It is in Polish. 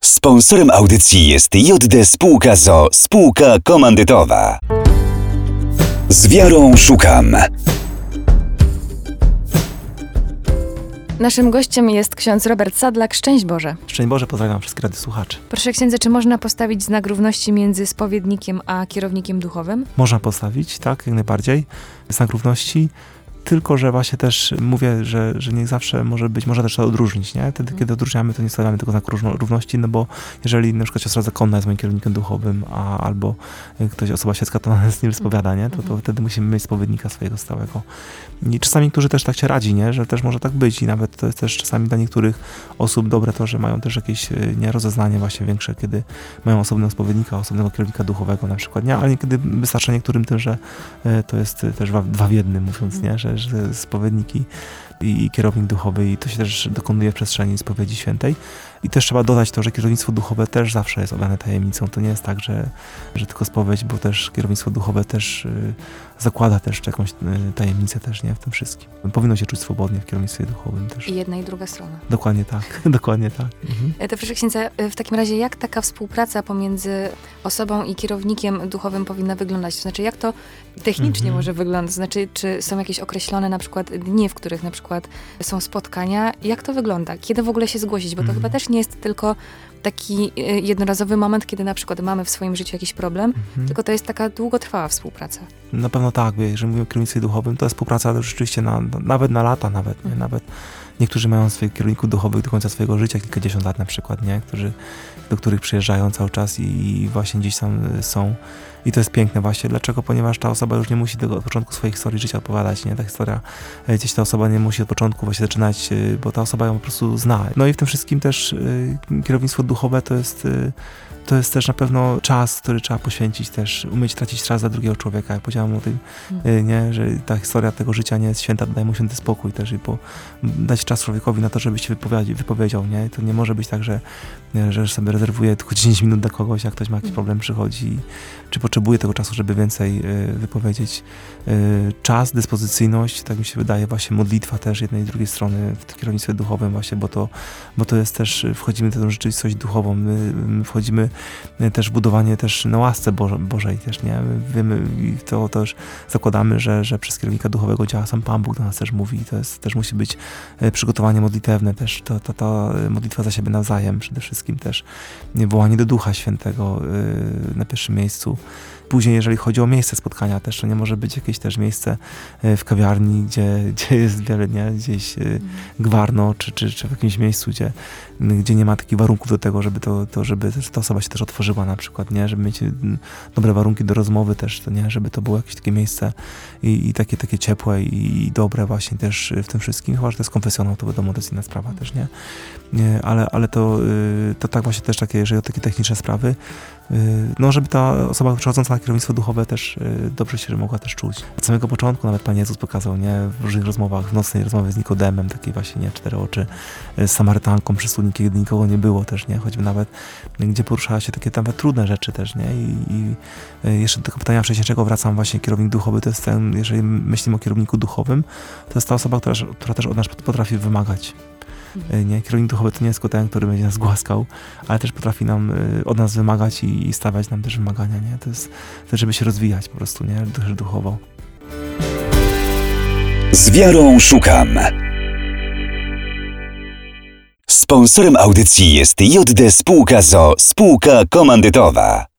Sponsorem audycji jest JD Spółka ZOO, spółka komandytowa. Z wiarą szukam. Naszym gościem jest ksiądz Robert Sadlak. Szczęść Boże. Szczęść Boże, pozdrawiam wszystkich radiosłuchaczy. Proszę księdza, czy można postawić znak równości między spowiednikiem a kierownikiem duchowym? Można postawić, tak, jak najbardziej, znak równości, tylko że właśnie też mówię, że nie zawsze może też to odróżnić, nie? Wtedy, kiedy odróżniamy, to nie stawiamy tego znaku równości, no bo jeżeli na przykład siostra zakonna jest moim kierownikiem duchowym, albo osoba świecka to nas nie spowiada, nie? To wtedy musimy mieć spowiednika swojego stałego. I czasami niektórzy też tak się radzi, nie? Że też może tak być i nawet to jest też czasami dla niektórych osób dobre to, że mają też jakieś rozeznanie właśnie większe, kiedy mają osobnego spowiednika, osobnego kierownika duchowego na przykład, nie? Ale niekiedy wystarcza niektórym tym, że to jest też dwa w jednym, mówiąc, nie? Że spowiednik i kierownik duchowy i to się też dokonuje w przestrzeni spowiedzi świętej. I też trzeba dodać to, że kierownictwo duchowe też zawsze jest owiane tajemnicą. To nie jest tak, że tylko spowiedź, bo też kierownictwo duchowe też zakłada też jakąś tajemnicę też, nie? W tym wszystkim. Powinno się czuć swobodnie w kierownictwie duchowym też. I jedna i druga strona. Dokładnie tak, dokładnie tak. To proszę księdza, w takim razie jak taka współpraca pomiędzy osobą i kierownikiem duchowym powinna wyglądać? To znaczy, jak to technicznie może wyglądać? To znaczy, czy są jakieś określone na przykład dni, w których na przykład są spotkania? Jak to wygląda? Kiedy w ogóle się zgłosić? Bo to chyba też nie jest tylko taki jednorazowy moment, kiedy na przykład mamy w swoim życiu jakiś problem, tylko to jest taka długotrwała współpraca. Na pewno tak, jeżeli mówimy o kierownictwie duchowym, to jest współpraca to rzeczywiście nawet na lata, nawet niektórzy mają swoich kierowników duchowych do końca swojego życia, kilkadziesiąt lat na przykład, nie? Do których przyjeżdżają cały czas i właśnie gdzieś tam są. I to jest piękne właśnie. Dlaczego? Ponieważ ta osoba już nie musi od początku swojej historii życia odpowiadać, nie? Ta historia, gdzieś ta osoba nie musi od początku właśnie zaczynać, bo ta osoba ją po prostu zna. No i w tym wszystkim też kierownictwo duchowe to jest też na pewno czas, który trzeba poświęcić też, umieć tracić czas dla drugiego człowieka. Jak powiedziałem o tym, nie, że ta historia tego życia nie jest święta, daj mu święty spokój też i dać czas człowiekowi na to, żeby się wypowiedział, nie? To nie może być tak, że sobie rezerwuje tylko 10 minut dla kogoś, jak ktoś ma jakiś problem, przychodzi, czy potrzebuje tego czasu, żeby więcej wypowiedzieć. Czas, dyspozycyjność, tak mi się wydaje, właśnie modlitwa też jednej i drugiej strony w kierownictwie duchowym właśnie, bo to jest też, wchodzimy w tę rzeczywistość duchową, my wchodzimy też w budowanie też na łasce Bożej też, nie? Wiemy i to też zakładamy, że przez kierownika duchowego działa sam Pan Bóg, do nas też mówi, to jest, też musi być przygotowanie modlitewne też, ta modlitwa za siebie nawzajem przede wszystkim też, wołanie do Ducha Świętego na pierwszym miejscu. Później, jeżeli chodzi o miejsce spotkania też, to nie może być jakieś też miejsce w kawiarni, gdzie jest wiele, nie? Gdzieś gwarno, czy w jakimś miejscu, gdzie nie ma takich warunków do tego, żeby żeby ta osoba się też otworzyła na przykład, nie? Żeby mieć dobre warunki do rozmowy też, to nie? Żeby to było jakieś takie miejsce i takie ciepłe i dobre właśnie też w tym wszystkim. Chyba, że to jest konfesjonał, to wiadomo, to jest inna sprawa też, nie? Ale to tak właśnie też takie, jeżeli o takie techniczne sprawy, no żeby ta osoba przechodząca na kierownictwo duchowe też dobrze się mogła też czuć. Od samego początku nawet Pan Jezus pokazał, nie? W różnych rozmowach, w nocnej rozmowie z Nikodemem, takiej właśnie, nie? 4 oczy, z Samarytanką przy studni, kiedy nikogo nie było też, nie? Choćby nawet, gdzie poruszała się takie nawet trudne rzeczy też, nie? I jeszcze do tego pytania wcześniejszego wracam właśnie, kierownik duchowy to jest ten, jeżeli myślimy o kierowniku duchowym, to jest ta osoba, która też od nas potrafi wymagać. Nie? Kierownik duchowy to nie jest ten, który będzie nas głaskał, ale też potrafi od nas wymagać i stawiać nam też wymagania, nie? To jest też, żeby się rozwijać po prostu, nie? Też duchowo. Z wiarą szukam. Sponsorem audycji jest JD Spółka ZOO, spółka komandytowa.